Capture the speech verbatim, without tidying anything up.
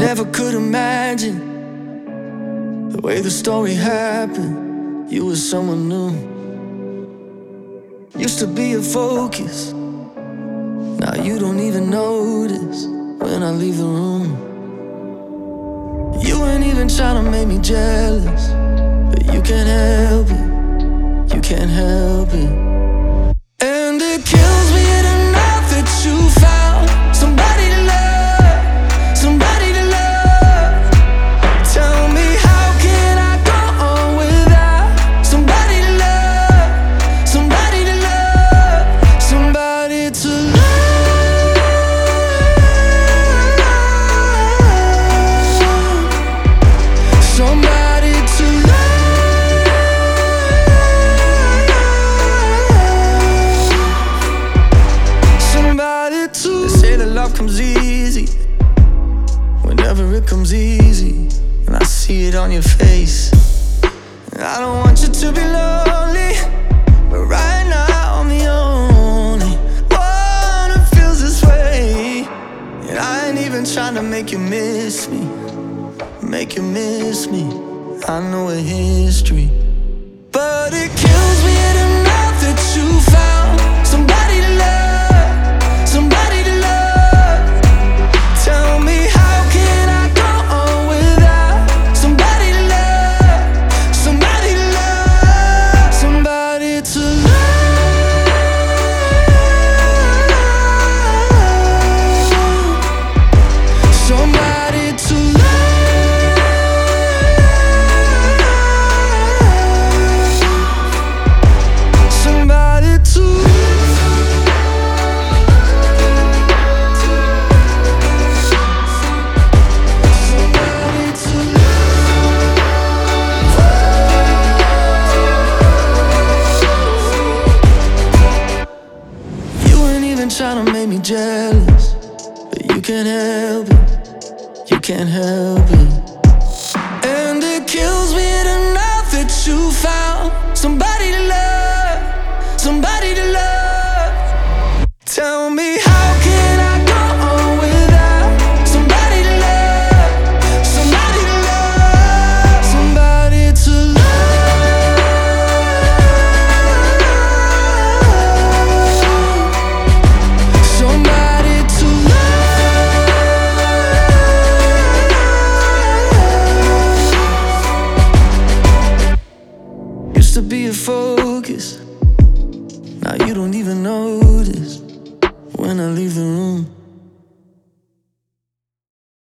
never could imagine the way the story happened. You were someone new, used to be a focus. Now you don't even notice when I leave the room. You ain't even trying to make me jealous, but you can't help it, you can't help it. And it kills me to know that you found somebody to love, somebody to love. Tell me, how can I go on without somebody to love, somebody to love, somebody to love, somebody to love, somebody to. They say that love comes easy whenever it comes easy, and I see it on your face. And I don't want you to be lonely, but right now I'm the only one who feels this way. And I ain't even trying to make you miss me, make you miss me. I know a history, but it kills me to know that you found somebody to love, somebody to love. Tell me, how can I go on without somebody to love, somebody to love, somebody to love, somebody to love, somebody to. Trying to make me jealous, but you can't help it, you can't help it.